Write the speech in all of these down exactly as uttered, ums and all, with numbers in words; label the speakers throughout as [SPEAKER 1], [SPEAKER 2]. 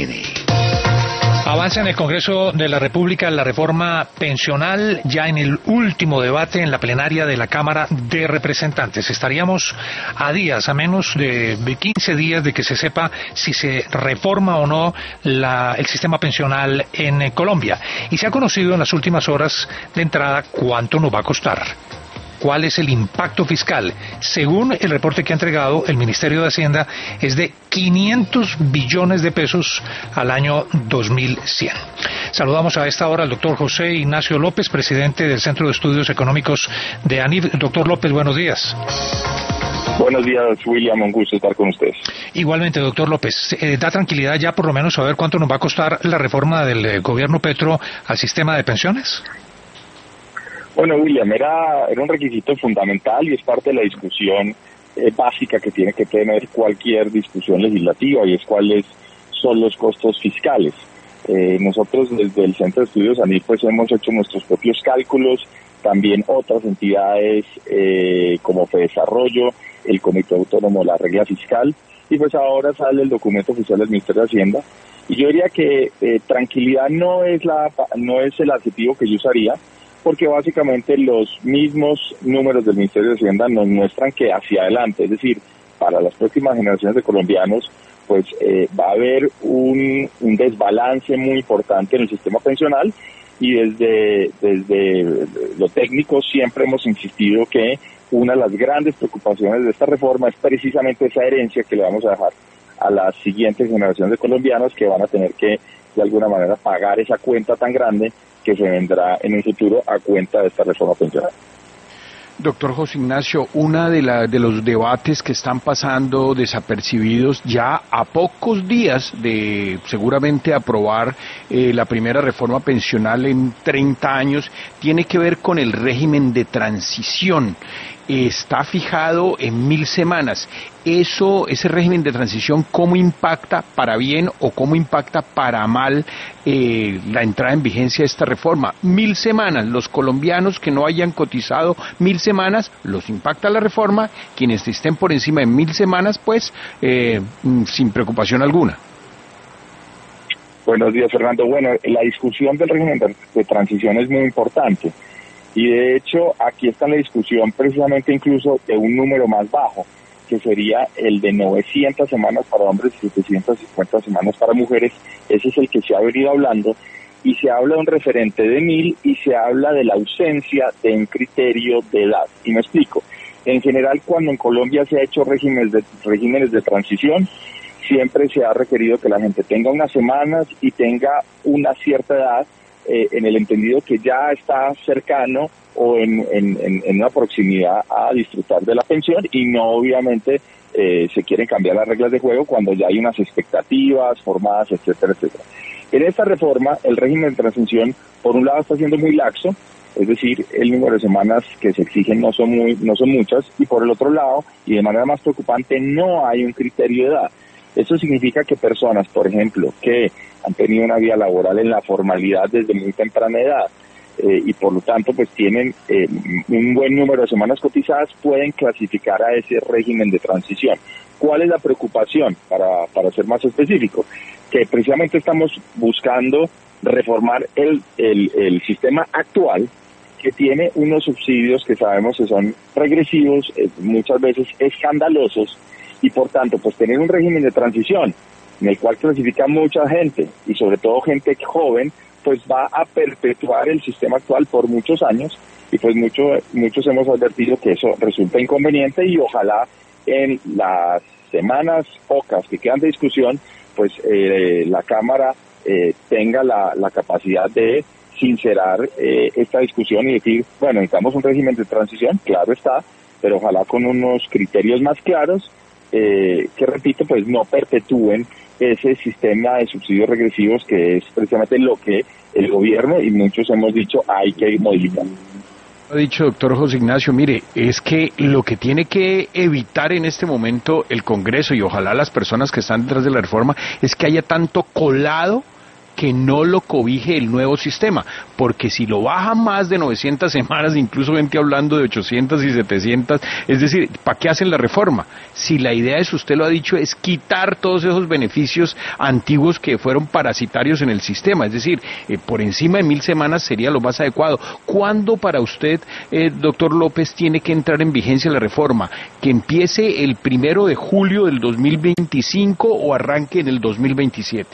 [SPEAKER 1] Avanza en el Congreso de la República la reforma pensional, ya en el último debate en la plenaria de la Cámara de Representantes. Estaríamos a días, a menos de quince días de que se sepa si se reforma o no la, el sistema pensional en Colombia. Y se ha conocido en las últimas horas de entrada cuánto nos va a costar. ¿Cuál es el impacto fiscal? Según el reporte que ha entregado el Ministerio de Hacienda, es de quinientos billones de pesos al año dos mil cien. Saludamos a esta hora al doctor José Ignacio López, presidente del Centro de Estudios Económicos de ANIF. Doctor López, buenos días.
[SPEAKER 2] Buenos días, William, un gusto estar con ustedes.
[SPEAKER 1] Igualmente, doctor López, eh, da tranquilidad ya por lo menos saber cuánto nos va a costar la reforma del eh, gobierno Petro al sistema de pensiones.
[SPEAKER 2] Bueno, William, era, era un requisito fundamental y es parte de la discusión eh, básica que tiene que tener cualquier discusión legislativa, y es cuáles son los costos fiscales. Eh, nosotros desde el Centro de Estudios ANIF pues hemos hecho nuestros propios cálculos, también otras entidades eh, como FEDesarrollo, el Comité Autónomo de la Regla Fiscal, y pues ahora sale el documento oficial del Ministerio de Hacienda. Y yo diría que eh, tranquilidad no es la no es el adjetivo que yo usaría, porque básicamente los mismos números del Ministerio de Hacienda nos muestran que hacia adelante, es decir, para las próximas generaciones de colombianos, pues eh, va a haber un, un desbalance muy importante en el sistema pensional, y desde, desde lo técnico siempre hemos insistido que una de las grandes preocupaciones de esta reforma es precisamente esa herencia que le vamos a dejar a las siguientes generaciones de colombianos, que van a tener que de alguna manera pagar esa cuenta tan grande que se vendrá en un futuro a cuenta de esta reforma pensional.
[SPEAKER 3] Doctor José Ignacio, uno de, la, de los debates que están pasando desapercibidos ya a pocos días de seguramente aprobar eh, la primera reforma pensional en treinta años tiene que ver con el régimen de transición. Está fijado en mil semanas. Eso, ese régimen de transición, ¿cómo impacta para bien o cómo impacta para mal eh, la entrada en vigencia de esta reforma? Mil semanas, los colombianos que no hayan cotizado mil semanas, los impacta la reforma. Quienes estén por encima de mil semanas, pues, eh, sin preocupación alguna.
[SPEAKER 2] Buenos días, Fernando. Bueno, la discusión del régimen de, de transición es muy importante. Y de hecho, aquí está la discusión precisamente incluso de un número más bajo, que sería el de novecientas semanas para hombres y setecientas cincuenta semanas para mujeres. Ese es el que se ha venido hablando, y se habla de un referente de mil, y se habla de la ausencia de un criterio de edad. Y me explico. En general, cuando en Colombia se ha hecho regímenes de, regímenes de transición, siempre se ha requerido que la gente tenga unas semanas y tenga una cierta edad, Eh, en el entendido que ya está cercano o en, en, en una proximidad a disfrutar de la pensión, y no obviamente eh, se quieren cambiar las reglas de juego cuando ya hay unas expectativas formadas, etcétera, etcétera. En esta reforma, el régimen de transición, por un lado, está siendo muy laxo, es decir, el número de semanas que se exigen no son muy, no son muchas, y por el otro lado, y de manera más preocupante, no hay un criterio de edad. Eso significa que personas, por ejemplo, que han tenido una vida laboral en la formalidad desde muy temprana edad eh, y por lo tanto pues tienen eh, un buen número de semanas cotizadas, pueden clasificar a ese régimen de transición. ¿Cuál es la preocupación? Para, para ser más específico, que precisamente estamos buscando reformar el, el, el sistema actual, que tiene unos subsidios que sabemos que son regresivos, eh, muchas veces escandalosos, y por tanto, pues tener un régimen de transición en el cual clasifica mucha gente, y sobre todo gente joven, pues va a perpetuar el sistema actual por muchos años, y pues mucho, muchos hemos advertido que eso resulta inconveniente, y ojalá en las semanas pocas que quedan de discusión, pues eh, la Cámara eh, tenga la, la capacidad de sincerar eh, esta discusión y decir, bueno, necesitamos un régimen de transición, claro está, pero ojalá con unos criterios más claros, Eh, que repito, pues no perpetúen ese sistema de subsidios regresivos, que es precisamente lo que el gobierno y muchos hemos dicho hay que modificar.
[SPEAKER 3] Ha dicho, doctor José Ignacio, mire, es que lo que tiene que evitar en este momento el Congreso, y ojalá las personas que están detrás de la reforma, es que haya tanto colado que no lo cobije el nuevo sistema, porque si lo baja más de novecientas semanas, incluso gente hablando de ochocientas y setecientas, es decir, ¿para qué hacen la reforma? Si la idea es, usted lo ha dicho, es quitar todos esos beneficios antiguos que fueron parasitarios en el sistema, es decir, eh, por encima de mil semanas sería lo más adecuado. ¿Cuándo para usted, eh, doctor López, tiene que entrar en vigencia la reforma? ¿Que empiece el primero de julio del dos mil veinticinco o arranque en el dos mil veintisiete?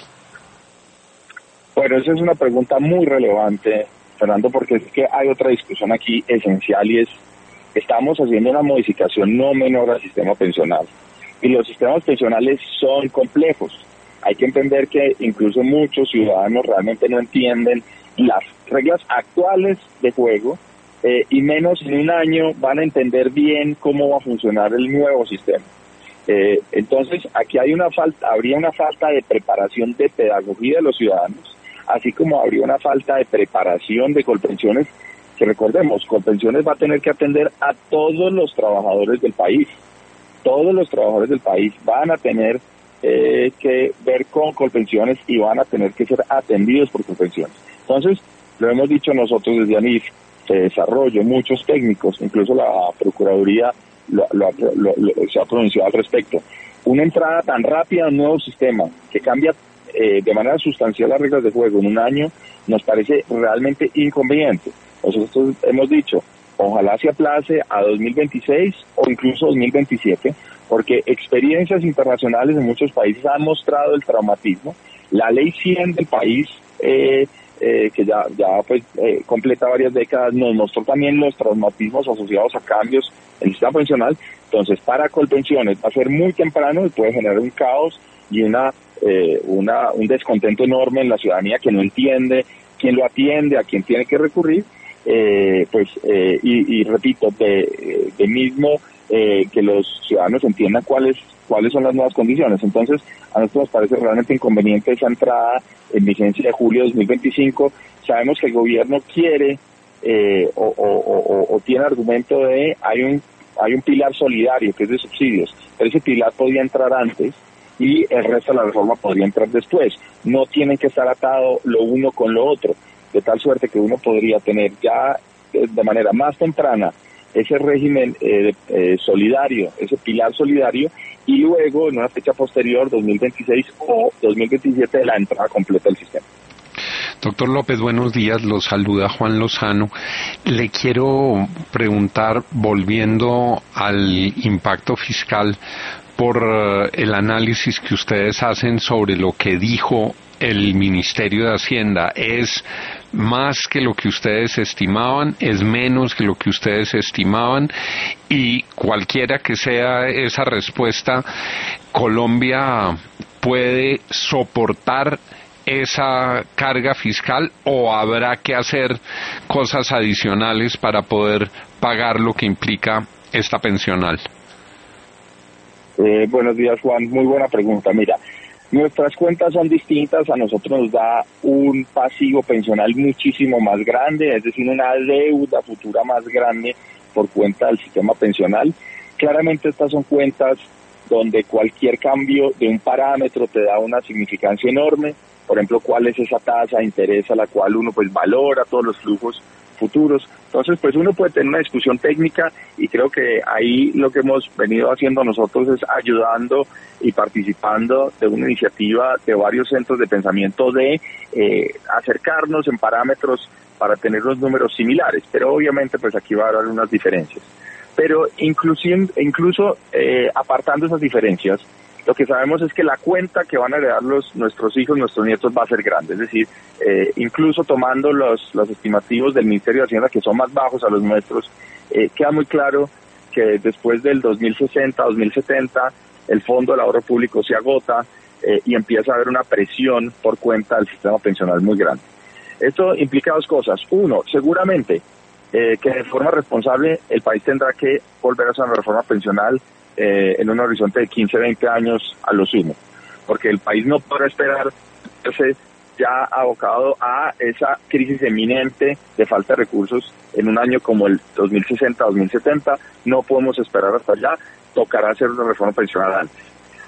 [SPEAKER 2] Bueno, esa es una pregunta muy relevante, Fernando, porque es que hay otra discusión aquí esencial y es, estamos haciendo una modificación no menor al sistema pensional. Y los sistemas pensionales son complejos. Hay que entender que incluso muchos ciudadanos realmente no entienden las reglas actuales de juego eh, y menos en un año van a entender bien cómo va a funcionar el nuevo sistema. Eh, entonces, aquí hay una falta, habría una falta de preparación de pedagogía de los ciudadanos, así como habría una falta de preparación de Colpensiones, que recordemos, Colpensiones va a tener que atender a todos los trabajadores del país. Todos los trabajadores del país van a tener eh, que ver con Colpensiones y van a tener que ser atendidos por Colpensiones. Entonces, lo hemos dicho nosotros desde ANIF, se desarrolló, muchos técnicos, incluso la Procuraduría lo, lo, lo, lo, se ha pronunciado al respecto. Una entrada tan rápida a un nuevo sistema que cambia eh, de manera sustancial las reglas de juego en un año nos parece realmente inconveniente. Nosotros hemos dicho, ojalá se aplace a dos mil veintiséis o incluso dos mil veintisiete, porque experiencias internacionales en muchos países han mostrado el traumatismo. La ley cien del país, eh, eh, que ya, ya pues eh, completa varias décadas, nos mostró también los traumatismos asociados a cambios en el sistema pensional. Entonces, para Colpensiones va a ser muy temprano y puede generar un caos y una, eh, una un descontento enorme en la ciudadanía que no entiende quién lo atiende, a quién tiene que recurrir. Eh, pues eh, y, y repito, de, de mismo eh, que los ciudadanos entiendan cuáles cuáles son las nuevas condiciones. Entonces, a nosotros nos parece realmente inconveniente esa entrada en vigencia de julio de dos mil veinticinco. Sabemos que el gobierno quiere eh, o, o, o, o tiene argumento de hay un hay un pilar solidario que es de subsidios, pero ese pilar podría entrar antes y el resto de la reforma podría entrar después. No tienen que estar atado lo uno con lo otro, de tal suerte que uno podría tener ya de manera más temprana ese régimen eh, eh, solidario, ese pilar solidario, y luego en una fecha posterior, dos mil veintiséis o dos mil veintisiete, la entrada completa del sistema.
[SPEAKER 4] Doctor López, buenos días, los saluda Juan Lozano. Le quiero preguntar, volviendo al impacto fiscal, por uh, el análisis que ustedes hacen sobre lo que dijo el Ministerio de Hacienda. ¿Es más que lo que ustedes estimaban? ¿Es menos que lo que ustedes estimaban? Y cualquiera que sea esa respuesta, ¿Colombia puede soportar esa carga fiscal o habrá que hacer cosas adicionales para poder pagar lo que implica esta pensional?
[SPEAKER 2] Eh, buenos días, Juan. Muy buena pregunta. Mira, nuestras cuentas son distintas. A nosotros nos da un pasivo pensional muchísimo más grande, es decir, una deuda futura más grande por cuenta del sistema pensional. Claramente estas son cuentas donde cualquier cambio de un parámetro te da una significancia enorme. Por ejemplo, cuál es esa tasa de interés a la cual uno pues valora todos los flujos futuros. Entonces, pues uno puede tener una discusión técnica y creo que ahí lo que hemos venido haciendo nosotros es ayudando y participando de una iniciativa de varios centros de pensamiento de eh, acercarnos en parámetros para tener los números similares, pero obviamente pues aquí va a haber algunas diferencias. Pero inclusive, incluso eh, apartando esas diferencias, lo que sabemos es que la cuenta que van a heredar los, nuestros hijos, nuestros nietos va a ser grande. Es decir, eh, incluso tomando los, los estimativos del Ministerio de Hacienda, que son más bajos a los nuestros, eh, queda muy claro que después del dos mil sesenta, dos mil setenta, el Fondo del Ahorro Público se agota eh, y empieza a haber una presión por cuenta del sistema pensional muy grande. Esto implica dos cosas. Uno, seguramente eh, que de forma responsable el país tendrá que volver a hacer una reforma pensional Eh, en un horizonte de quince, veinte años a lo sumo, porque el país no podrá esperar verse ya abocado a esa crisis eminente de falta de recursos en un año como el dos mil sesenta, dos mil setenta. No podemos esperar hasta allá, tocará hacer una reforma pensional antes.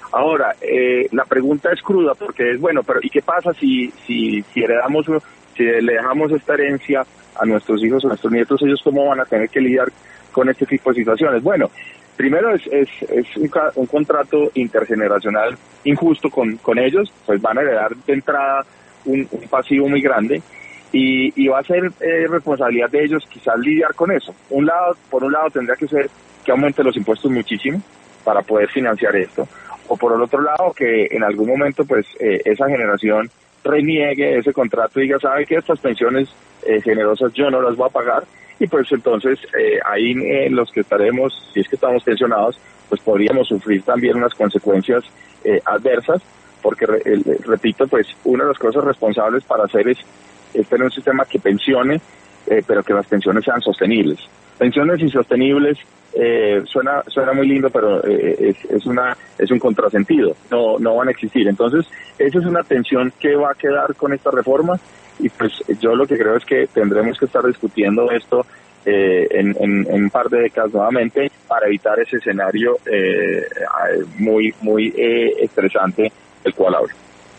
[SPEAKER 2] Ahora, eh, la pregunta es cruda porque es, bueno, pero ¿y qué pasa si si si heredamos, si le dejamos esta herencia a nuestros hijos o a nuestros nietos? ¿Ellos cómo van a tener que lidiar con este tipo de situaciones? Bueno, primero es es, es un, un contrato intergeneracional injusto con, con ellos, pues van a heredar de entrada un, un pasivo muy grande y, y va a ser eh, responsabilidad de ellos quizás lidiar con eso. Un lado, por un lado tendría que ser que aumente los impuestos muchísimo para poder financiar esto, o por el otro lado que en algún momento pues eh, esa generación reniegue ese contrato y diga, sabe que estas pensiones eh, generosas yo no las voy a pagar, y pues entonces eh, ahí eh, los que estaremos, si es que estamos pensionados, pues podríamos sufrir también unas consecuencias eh, adversas, porque eh, repito, pues una de las cosas responsables para hacer es, es tener un sistema que pensione, eh, pero que las pensiones sean sostenibles. Pensiones insostenibles eh, suena suena muy lindo, pero eh, es, es una es un contrasentido, no no van a existir. Entonces esa es una tensión que va a quedar con esta reforma, y pues yo lo que creo es que tendremos que estar discutiendo esto eh, en, en, en un par de décadas nuevamente para evitar ese escenario eh, muy muy eh, estresante del cual hablo.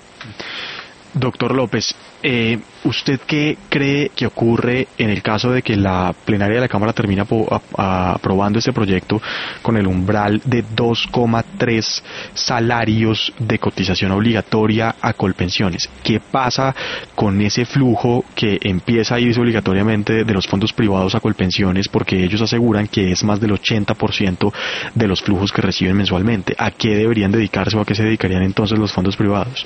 [SPEAKER 5] Doctor López, eh, ¿usted qué cree que ocurre en el caso de que la plenaria de la Cámara termina po- a- a- aprobando este proyecto con el umbral de dos coma tres salarios de cotización obligatoria a Colpensiones? ¿Qué pasa con ese flujo que empieza a irse obligatoriamente de los fondos privados a Colpensiones, porque ellos aseguran que es más del ochenta por ciento de los flujos que reciben mensualmente? ¿A qué deberían dedicarse o a qué se dedicarían entonces los fondos privados?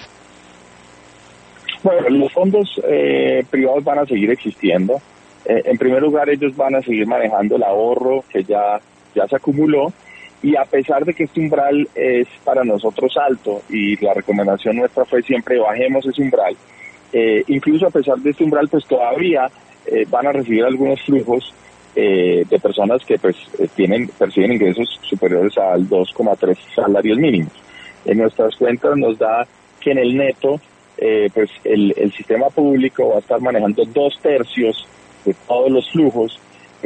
[SPEAKER 2] Bueno, los fondos eh, privados van a seguir existiendo. Eh, en primer lugar, ellos van a seguir manejando el ahorro que ya, ya se acumuló, y a pesar de que este umbral es para nosotros alto, y la recomendación nuestra fue siempre bajemos ese umbral, eh, incluso a pesar de este umbral, pues todavía eh, van a recibir algunos flujos eh, de personas que pues tienen perciben ingresos superiores al dos coma tres salarios mínimos. En nuestras cuentas nos da que en el neto, Eh, pues el, el sistema público va a estar manejando dos tercios de todos los flujos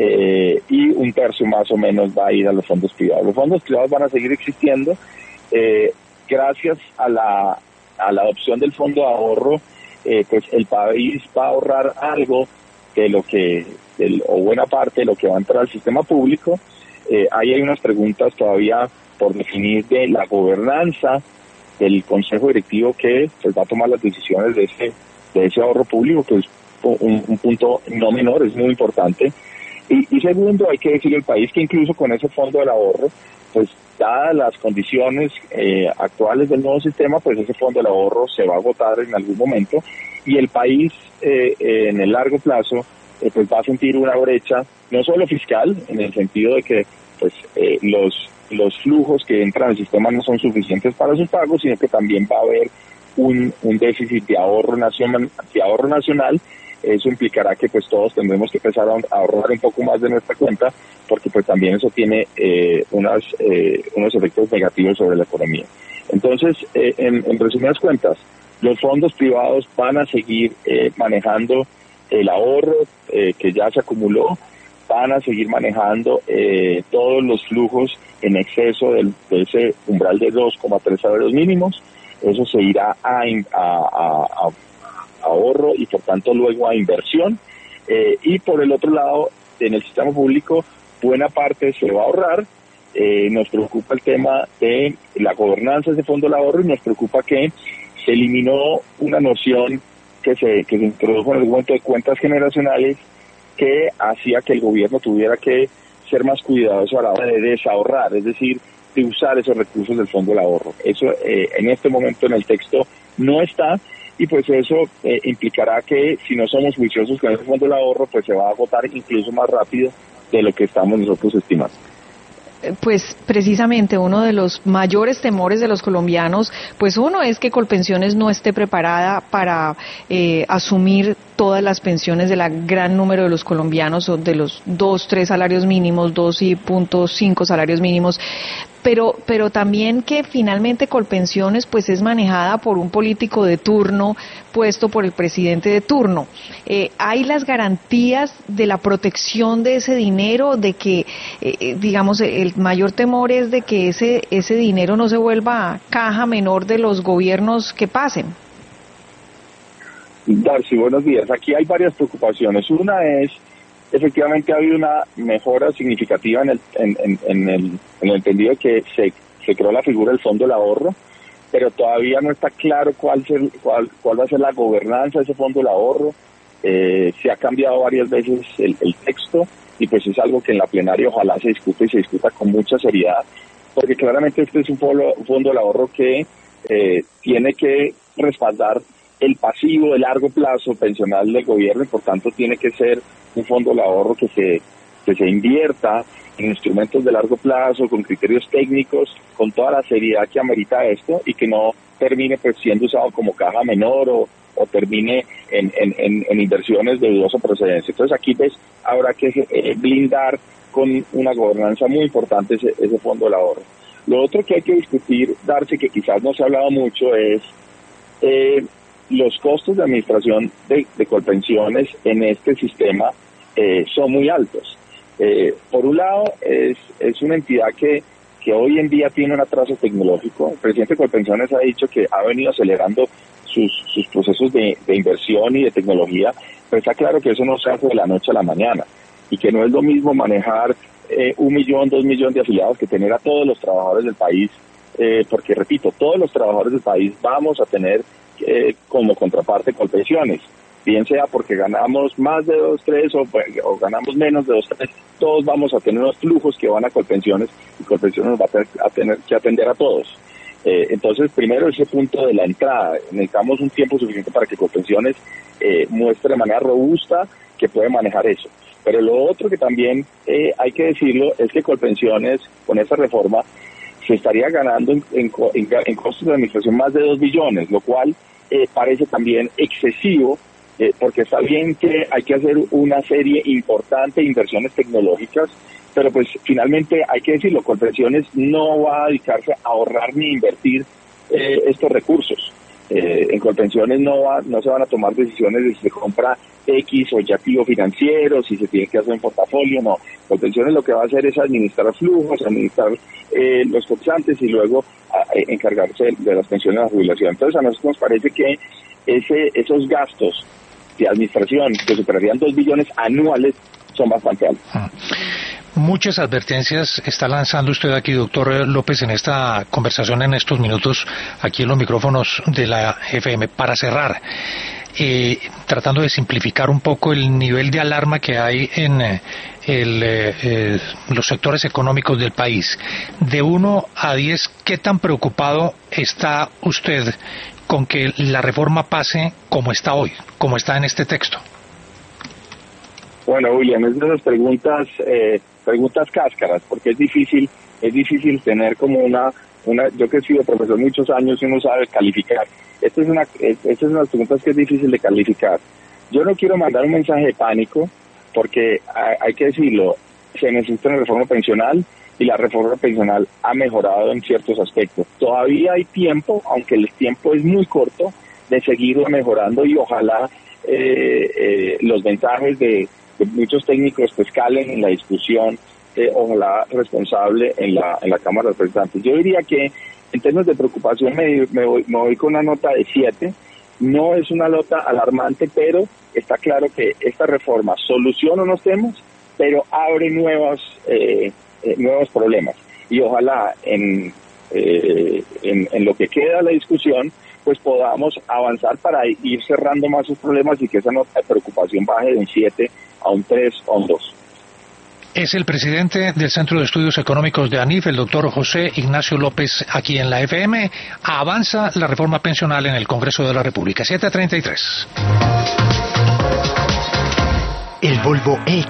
[SPEAKER 2] eh, y un tercio más o menos va a ir a los fondos privados. Los fondos privados van a seguir existiendo eh, gracias a la a la adopción del fondo de ahorro. Eh, pues el país va a ahorrar algo de lo que del, o buena parte de lo que va a entrar al sistema público. Eh, ahí hay unas preguntas todavía por definir de la gobernanza del consejo directivo que pues, va a tomar las decisiones de ese de ese ahorro público, que es un, un punto no menor, es muy importante. Y, y segundo, hay que decirle al país que incluso con ese fondo del ahorro, pues dadas las condiciones eh, actuales del nuevo sistema, pues ese fondo del ahorro se va a agotar en algún momento, y el país eh, eh, en el largo plazo eh, pues va a sentir una brecha, no solo fiscal, en el sentido de que pues eh, los los flujos que entran al sistema no son suficientes para sus pagos, sino que también va a haber un, un déficit de ahorro nacional, de ahorro nacional. Eso implicará que pues todos tendremos que empezar a ahorrar un poco más de nuestra cuenta, porque pues también eso tiene eh, unas, eh, unos efectos negativos sobre la economía. Entonces, eh, en, en resumidas cuentas, los fondos privados van a seguir eh, manejando el ahorro eh, que ya se acumuló, van a seguir manejando eh, todos los flujos en exceso del, de ese umbral de dos coma tres salarios mínimos. Eso se irá a, a, a, a ahorro y por tanto luego a inversión. Eh, y por el otro lado, en el sistema público, buena parte se va a ahorrar. Eh, nos preocupa el tema de la gobernanza de ese fondo del ahorro, y nos preocupa que se eliminó una noción que se, que se introdujo en el momento de cuentas generacionales, que hacía que el gobierno tuviera que ser más cuidadoso a la hora de desahorrar, es decir, de usar esos recursos del fondo del ahorro. Eso eh, en este momento en el texto no está, y pues eso eh, implicará que si no somos juiciosos con ese fondo del ahorro, pues se va a agotar incluso más rápido de lo que estamos nosotros estimando.
[SPEAKER 6] Pues precisamente uno de los mayores temores de los colombianos, pues uno es que Colpensiones no esté preparada para eh, asumir todas las pensiones de la gran número de los colombianos, o de los dos, tres salarios mínimos, dos y punto cinco salarios mínimos, pero pero también que finalmente Colpensiones pues es manejada por un político de turno puesto por el presidente de turno. Eh, ¿Hay las garantías de la protección de ese dinero, de que, eh, digamos, el mayor temor es de que ese ese dinero no se vuelva caja menor de los gobiernos que pasen?
[SPEAKER 2] Darcy, buenos días. Aquí hay varias preocupaciones. Una es, efectivamente ha habido una mejora significativa en el, en, en, en el, en el entendido de que se, se creó la figura del fondo del ahorro, pero todavía no está claro cuál, ser, cuál, cuál va a ser la gobernanza de ese fondo del ahorro. Eh, se ha cambiado varias veces el, el texto y pues es algo que en la plenaria ojalá se discute y se discuta con mucha seriedad, porque claramente este es un fondo, un fondo del ahorro que eh, tiene que respaldar el pasivo de largo plazo pensional del gobierno y por tanto tiene que ser un fondo de ahorro que se que se invierta en instrumentos de largo plazo, con criterios técnicos, con toda la seriedad que amerita esto y que no termine pues siendo usado como caja menor o, o termine en, en, en, en inversiones de dudosa procedencia. Entonces aquí pues habrá que eh, blindar con una gobernanza muy importante ese, ese fondo de ahorro. Lo otro que hay que discutir, Darcy, que quizás no se ha hablado mucho, es eh, los costos de administración de, de Colpensiones en este sistema eh, son muy altos. Eh, por un lado, es, es una entidad que, que hoy en día tiene un atraso tecnológico. El presidente de Colpensiones ha dicho que ha venido acelerando sus, sus procesos de, de inversión y de tecnología, pero está claro que eso no se hace de la noche a la mañana y que no es lo mismo manejar eh, un millón, dos millones de afiliados que tener a todos los trabajadores del país, eh, porque repito, todos los trabajadores del país vamos a tener Eh, como contraparte Colpensiones, bien sea porque ganamos más de dos, tres o, o ganamos menos de dos, tres, todos vamos a tener unos flujos que van a Colpensiones y Colpensiones nos va a tener, a tener que atender a todos. Eh, entonces, primero ese punto de la entrada, necesitamos un tiempo suficiente para que Colpensiones eh, muestre de manera robusta que puede manejar eso. Pero lo otro que también eh, hay que decirlo es que Colpensiones, con esa reforma, se estaría ganando en, en, en, en costos de administración más de dos billones, lo cual eh, parece también excesivo, eh, porque está bien que hay que hacer una serie importante de inversiones tecnológicas, pero pues finalmente hay que decirlo, Colpensiones no va a dedicarse a ahorrar ni invertir eh, estos recursos. Eh, en Colpensiones no va, no se van a tomar decisiones de si se compra X o Y activo financiero, si se tiene que hacer un portafolio, no. Colpensiones lo que va a hacer es administrar flujos, administrar eh, los cotizantes y luego a, eh, encargarse de las pensiones de la jubilación. Entonces a nosotros nos parece que ese esos gastos de administración que superarían dos billones anuales son bastante altos.
[SPEAKER 1] Ah. Muchas advertencias está lanzando usted aquí, doctor López, en esta conversación, en estos minutos, aquí en los micrófonos de la F M. Para cerrar, eh, tratando de simplificar un poco el nivel de alarma que hay en eh, el, eh, los sectores económicos del país, de uno a diez, ¿qué tan preocupado está usted con que la reforma pase como está hoy, como está en este texto?
[SPEAKER 2] Bueno, William, es de esas preguntas, eh, preguntas cáscaras, porque es difícil, es difícil tener como una, una, yo que he sido profesor muchos años y uno sabe calificar. Esta es una, esta es una de las preguntas que es difícil de calificar. Yo no quiero mandar un mensaje de pánico, porque hay, hay que decirlo, se necesita una reforma pensional y la reforma pensional ha mejorado en ciertos aspectos. Todavía hay tiempo, aunque el tiempo es muy corto, de seguirlo mejorando y ojalá eh, eh, los mensajes de que muchos técnicos pues calen en la discusión, eh, ojalá responsable en la en la Cámara de Representantes. Yo diría que en términos de preocupación me, me, voy, me voy con una nota de siete. No es una nota alarmante, pero está claro que esta reforma soluciona unos temas, pero abre nuevos eh, eh, nuevos problemas. Y ojalá en, eh, en en lo que queda de la discusión pues podamos avanzar para ir cerrando más sus problemas y que esa nota de preocupación baje de un siete a un tres o un dos.
[SPEAKER 1] Es el presidente del Centro de Estudios Económicos de ANIF, el doctor José Ignacio López, aquí en la F M. Avanza la reforma pensional en el Congreso de la República. siete a treinta y tres.
[SPEAKER 7] El Volvo E